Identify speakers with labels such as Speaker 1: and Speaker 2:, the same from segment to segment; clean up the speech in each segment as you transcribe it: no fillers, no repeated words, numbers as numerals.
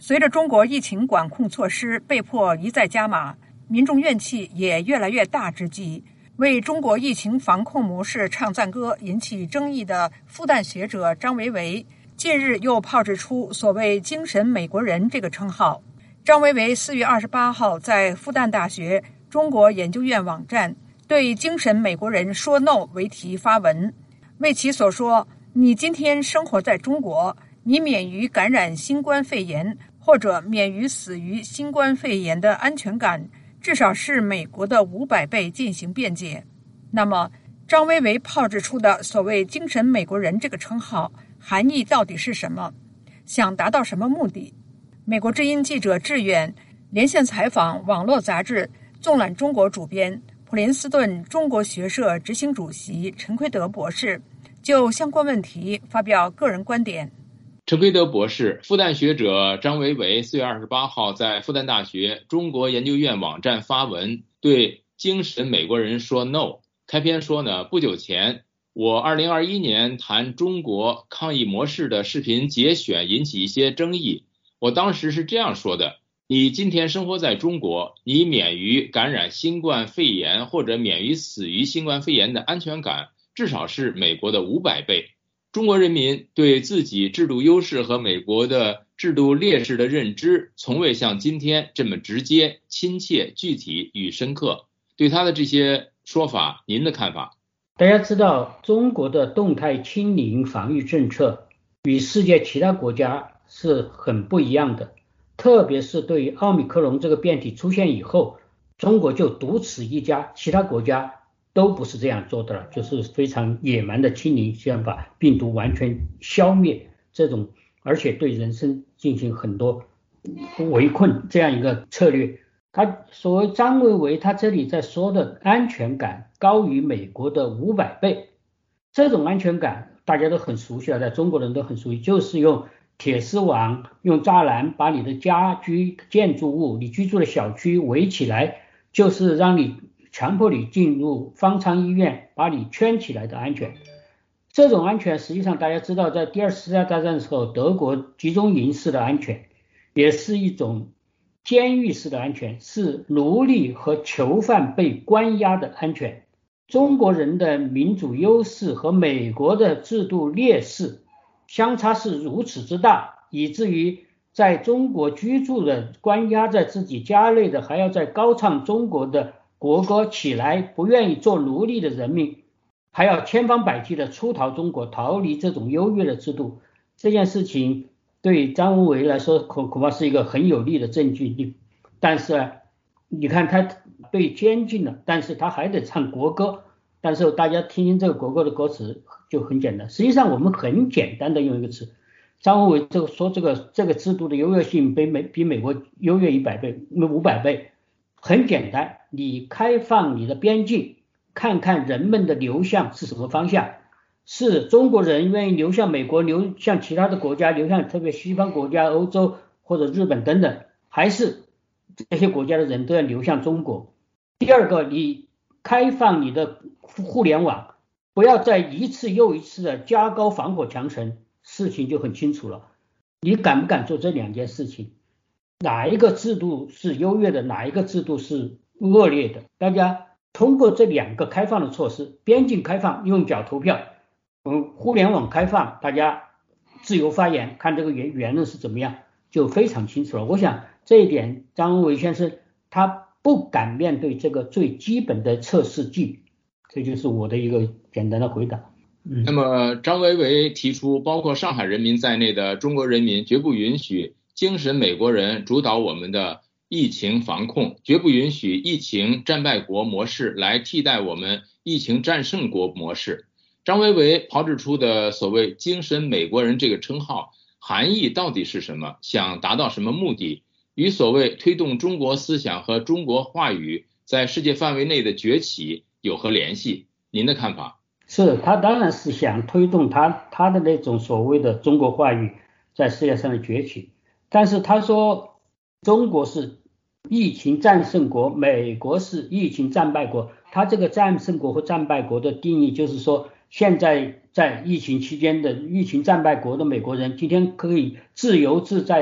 Speaker 1: 随着中国疫情管控措施被迫一再加码，民众怨气也越来越大之际，为中国疫情防控模式唱赞歌引起争议的复旦学者张维为近日又炮制出所谓精神美国人这个称号。张维为4月28号在复旦大学中国研究院网站对精神美国人说 no 为题发文，为其所说，你今天生活在中国，你免于感染新冠肺炎或者免于死于新冠肺炎的安全感至少是美国的500倍进行辩解。那么张维为炮制出的所谓精神美国人这个称号含义到底是什么？想达到什么目的？美国之音记者志远连线采访网络杂志纵览中国主编普林斯顿中国学社执行主席陈奎德博士，就相关问题发表个人观点。
Speaker 2: 陈奎德博士，复旦学者张维为4月28号在复旦大学中国研究院网站发文，对精神美国人说 no。 开篇说呢，不久前我2021年谈中国抗疫模式的视频节选引起一些争议，我当时是这样说的，你今天生活在中国，你免于感染新冠肺炎或者免于死于新冠肺炎的安全感至少是美国的500倍。中国人民对自己制度优势和美国的制度劣势的认知从未像今天这么直接、亲切、具体与深刻。对他的这些说法，您的看法？
Speaker 3: 大家知道，中国的动态清零防御政策与世界其他国家是很不一样的，特别是对于奥密克戎这个变体出现以后，中国就独此一家，其他国家都不是这样做的了，就是非常野蛮的清零，想把病毒完全消灭，这种而且对人生进行很多围困这样一个策略。他所谓张维为他这里在说的安全感高于美国的500倍，这种安全感大家都很熟悉了，在中国人都很熟悉，就是用铁丝网、用栅栏把你的家居建筑物、你居住的小区围起来，就是让你强迫你进入方舱医院，把你圈起来的安全。这种安全实际上大家知道，在第二次世界大战的时候，德国集中营式的安全也是一种监狱式的安全，是奴隶和囚犯被关押的安全。中国人的民主优势和美国的制度劣势相差是如此之大，以至于在中国居住的关押在自己家内的，还要在高唱中国的国歌起来，不愿意做奴隶的人民还要千方百计的出逃中国，逃离这种优越的制度。这件事情对张维为来说恐怕是一个很有力的证据。但是你看他被监禁了，但是他还得唱国歌，但是大家听听这个国歌的歌词就很简单。实际上我们很简单的用一个词，张维为说这个制度的优越性比美国优越100倍、500倍，很简单，你开放你的边境，看看人们的流向是什么方向，是中国人愿意流向美国，流向其他的国家，流向特别西方国家、欧洲或者日本等等，还是这些国家的人都要流向中国。第二个，你开放你的互联网，不要再一次又一次的加高防火墙层，事情就很清楚了。你敢不敢做这两件事情？哪一个制度是优越的，哪一个制度是恶劣的？大家通过这两个开放的措施，边境开放用脚投票，互联网开放大家自由发言，看这个言论是怎么样，就非常清楚了。我想这一点张维为先生他不敢面对这个最基本的测试剂，这就是我的一个简单的回答。
Speaker 2: 那么张维为提出，包括上海人民在内的中国人民绝不允许精神美国人主导我们的疫情防控，绝不允许疫情战败国模式来替代我们疫情战胜国模式。张维为炮制出的所谓精神美国人这个称号含义到底是什么？想达到什么目的？与所谓推动中国思想和中国话语在世界范围内的崛起有何联系？您的看法？
Speaker 3: 是，他当然是想推动他的那种所谓的中国话语在世界上的崛起，但是他说中国是疫情战胜国，美国是疫情战败国。他这个战胜国和战败国的定义就是说，现在在疫情期间的疫情战败国的美国人今天可以自由自在的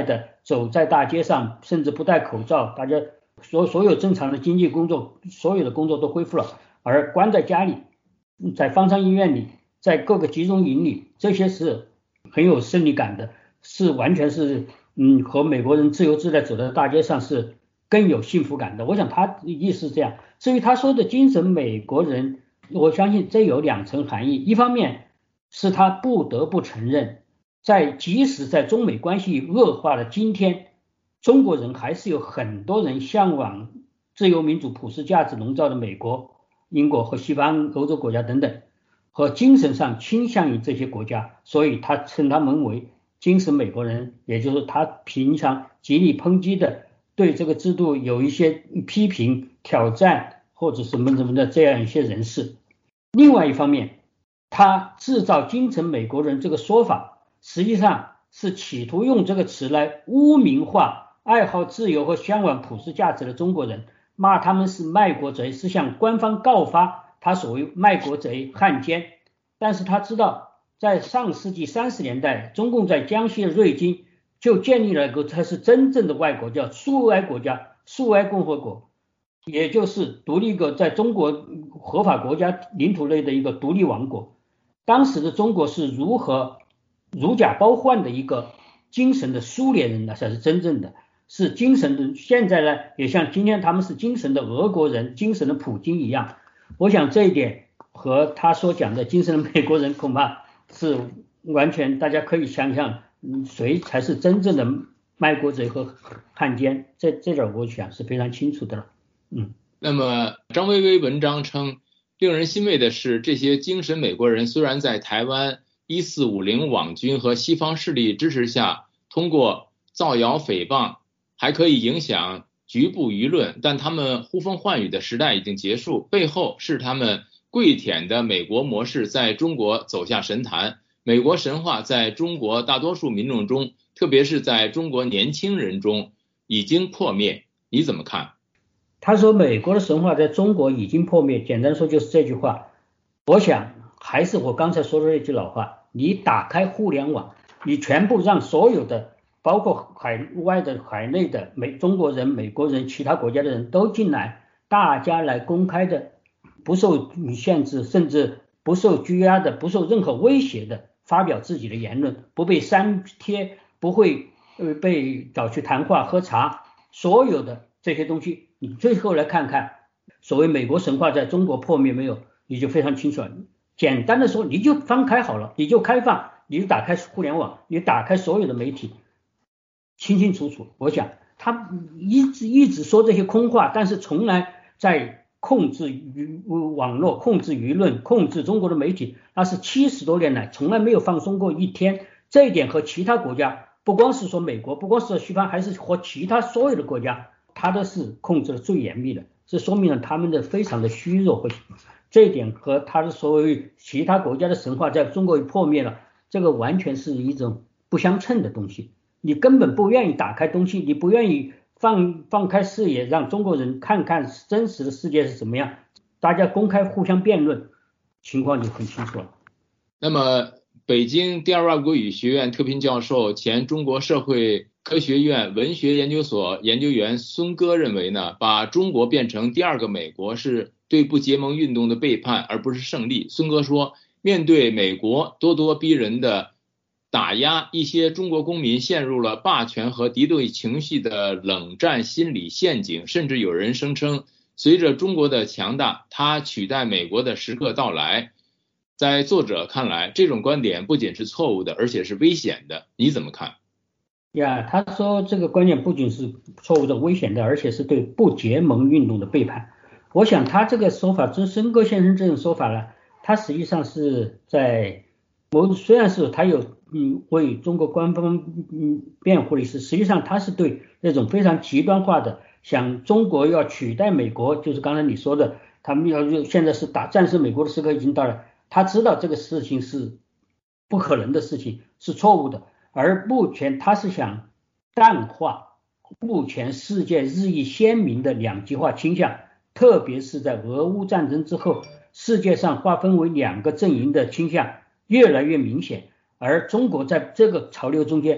Speaker 3: 走在大街上，甚至不戴口罩，大家所有正常的经济工作，所有的工作都恢复了，而关在家里，在方舱医院里，在各个集中营里，这些是很有胜利感的，是完全是和美国人自由自在走在大街上是更有幸福感的。我想他的意思是这样。至于他说的精神美国人，我相信这有2层含义，一方面是他不得不承认，即使在中美关系恶化的今天，中国人还是有很多人向往自由民主普世价值笼罩的美国、英国和西方欧洲国家等等，和精神上倾向于这些国家，所以他称他们为精神美国人，也就是他平常极力抨击的，对这个制度有一些批评、挑战或者什么的这样一些人士。另外一方面，他制造精神美国人这个说法，实际上是企图用这个词来污名化爱好自由和向往普世价值的中国人，骂他们是卖国贼，是向官方告发他所谓卖国贼汉奸。但是他知道在上世纪30年代，中共在江西的瑞金就建立了一个才是真正的外国，叫苏维埃国家、苏维埃共和国，也就是独立一个在中国合法国家领土内的一个独立王国。当时的中国是如何如假包换的一个精神的苏联人呢，才是真正的是精神的，现在呢也像今天他们是精神的俄国人、精神的普京一样。我想这一点和他所讲的精神的美国人恐怕是完全，大家可以想想谁才是真正的卖国贼和汉奸，这点我想是非常清楚的了。
Speaker 2: 那么张维为文章称，令人欣慰的是，这些精神美国人虽然在台湾1450网军和西方势力支持下，通过造谣诽谤还可以影响局部舆论，但他们呼风唤雨的时代已经结束，背后是他们跪舔的美国模式在中国走下神坛，美国神话在中国大多数民众中，特别是在中国年轻人中已经破灭。你怎么看？
Speaker 3: 他说美国的神话在中国已经破灭，简单说就是这句话。我想还是我刚才说的那句老话，你打开互联网，你全部让所有的包括海外的海内的中国人、美国人、其他国家的人都进来，大家来公开的不受限制，甚至不受拘押的，不受任何威胁的发表自己的言论，不被删帖，不会被找去谈话喝茶，所有的这些东西你最后来看看所谓美国神话在中国破灭没有，你就非常清楚了。简单的说，你就放开好了，你就开放，你就打开互联网，你打开所有的媒体，清清楚楚。我想他一直说这些空话，但是从来在控制网络、控制舆论、控制中国的媒体，那是70多年来从来没有放松过一天。这一点和其他国家，不光是说美国，不光是说西方，还是和其他所有的国家，他都是控制的最严密的，这说明了他们的非常的虚弱和这一点和他的所谓其他国家的神话在中国破灭了，这个完全是一种不相称的东西。你根本不愿意打开东西，你不愿意放开视野，让中国人看看真实的世界是怎么样，大家公开互相辩论，情况就很清楚了。
Speaker 2: 那么北京第二外国语学院特聘教授、前中国社会科学院文学研究所研究员孙戈认为呢，把中国变成第二个美国是对不结盟运动的背叛，而不是胜利。孙戈说，面对美国咄咄逼人的打压，一些中国公民陷入了霸权和敌对情绪的冷战心理陷阱，甚至有人声称，随着中国的强大，它取代美国的时刻到来。在作者看来，这种观点不仅是错误的，而且是危险的。你怎么看？
Speaker 3: 他说这个观点不仅是错误的、危险的，而且是对不结盟运动的背叛。我想他这个说法，孙戈先生这种说法呢，他实际上是在虽然是他有为中国官方辩护的意思，实际上他是对那种非常极端化的想中国要取代美国，就是刚才你说的他们现在是战胜美国的时刻已经到了，他知道这个事情是不可能的事情，是错误的，而目前他是想淡化目前世界日益鲜明的两极化倾向，特别是在俄乌战争之后，世界上划分为两个阵营的倾向越来越明显，而中国在这个潮流中间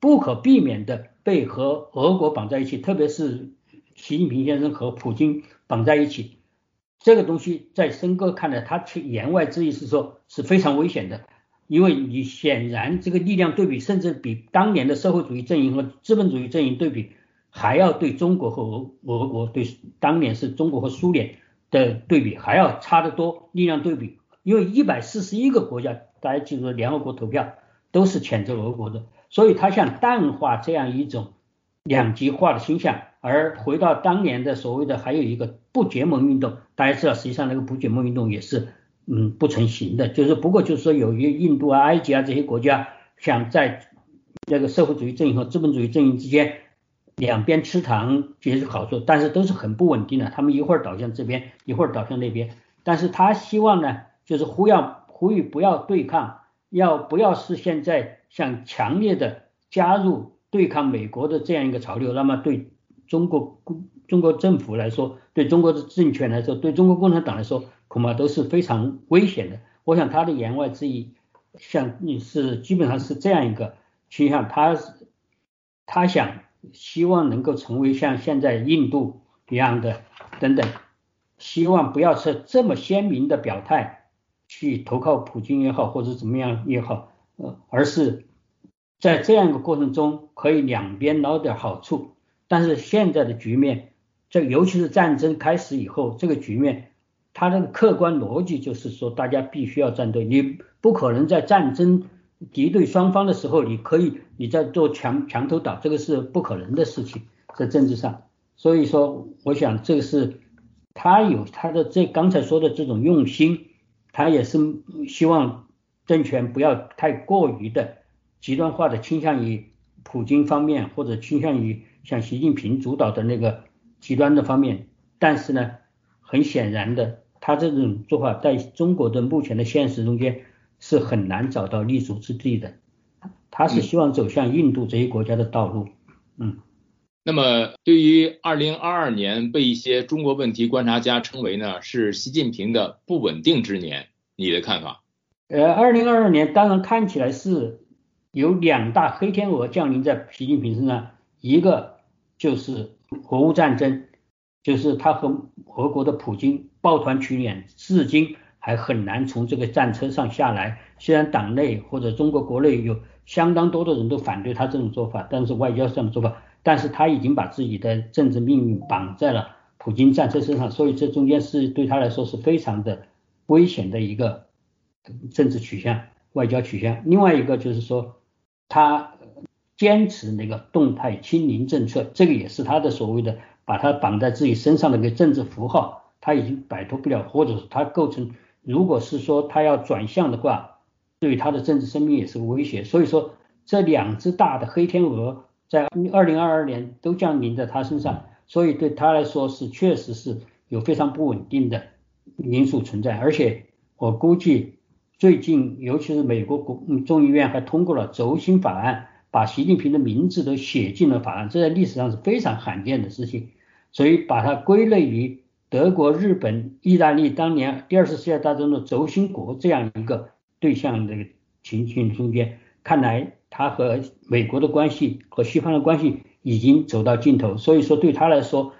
Speaker 3: 不可避免的被和俄国绑在一起，特别是习近平先生和普京绑在一起。这个东西在申哥看来，他言外之意是说是非常危险的，因为你显然这个力量对比甚至比当年的社会主义阵营和资本主义阵营对比还要对中国和俄国，对当年是中国和苏联的对比还要差得多，力量对比，因为141个国家，大家记住联合国投票都是谴责俄国的，所以他想淡化这样一种两极化的倾向，而回到当年的所谓的还有一个不结盟运动，大家知道实际上那个不结盟运动也是不成型的，就是不过就是说有一印度啊、埃及啊这些国家想在这个社会主义阵营和资本主义阵营之间两边吃糖皆是好处，但是都是很不稳定的，他们一会儿倒向这边一会儿倒向那边，但是他希望呢就是呼吁不要对抗，不要是现在想强烈的加入对抗美国的这样一个潮流，那么对中国政府来说，对中国的政权来说，对中国共产党来说，恐怕都是非常危险的。我想他的言外之意基本上是这样一个倾向，他希望能够成为像现在印度一样的等等，希望不要是这么鲜明的表态去投靠普京也好或者怎么样也好，而是在这样一个过程中可以两边捞点好处。但是现在的局面，尤其是战争开始以后，这个局面它的客观逻辑就是说大家必须要站队，你不可能在战争敌对双方的时候你在做墙头岛，这个是不可能的事情在政治上。所以说我想这个是他有他的刚才说的这种用心，他也是希望政权不要太过于的极端化的倾向于普京方面，或者倾向于像习近平主导的那个极端的方面，但是呢很显然的他这种做法在中国的目前的现实中间是很难找到立足之地的，他是希望走向印度这些国家的道路。
Speaker 2: 那么对于2022年被一些中国问题观察家称为呢是习近平的不稳定之年，你的看法
Speaker 3: ？2022年当然看起来是有两大黑天鹅降临在习近平身上，一个就是俄乌战争，就是他和俄国的普京抱团取暖，至今还很难从这个战车上下来，虽然党内或者中国国内有相当多的人都反对他这种做法，但是外交上的做法，但是他已经把自己的政治命运绑在了普京战车身上，所以这中间是对他来说是非常的危险的一个政治取向、外交取向。另外一个就是说他坚持那个动态清零政策，这个也是他的所谓的把他绑在自己身上的一个政治符号，他已经摆脱不了，或者是他构成，如果是说他要转向的话，对他的政治生命也是个威胁。所以说这两只大的黑天鹅在2022年都降临在他身上，所以对他来说是确实是有非常不稳定的因素存在。而且我估计最近尤其是美国众议院还通过了轴心法案，把习近平的名字都写进了法案，这在历史上是非常罕见的事情，所以把它归类于德国、日本、意大利当年第二次世界大战的轴心国这样一个对象的情形中间，看来他和美国的关系和西方的关系已经走到尽头。所以说对他来说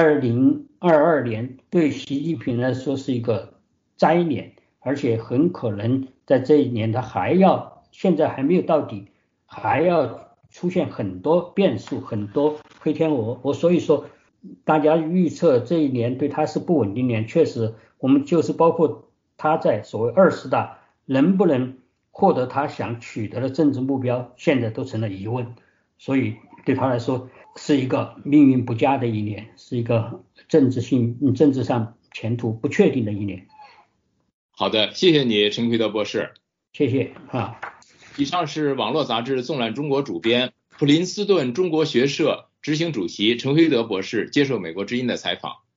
Speaker 3: 2022年对习近平来说是一个灾年，而且很可能在这一年他现在还没有到底，还要出现很多变数，很多黑天鹅。所以说大家预测这一年对他是不稳定年，确实我们就是包括他在所谓20大能不能获得他想取得的政治目标，现在都成了疑问，所以对他来说是一个命运不佳的一年，是一个政治上前途不确定的一年。
Speaker 2: 好的，谢谢你陈奎德博士。
Speaker 3: 谢谢
Speaker 2: 以上是网络杂志纵览中国主编、普林斯顿中国学社执行主席陈奎德博士接受美国之音的采访。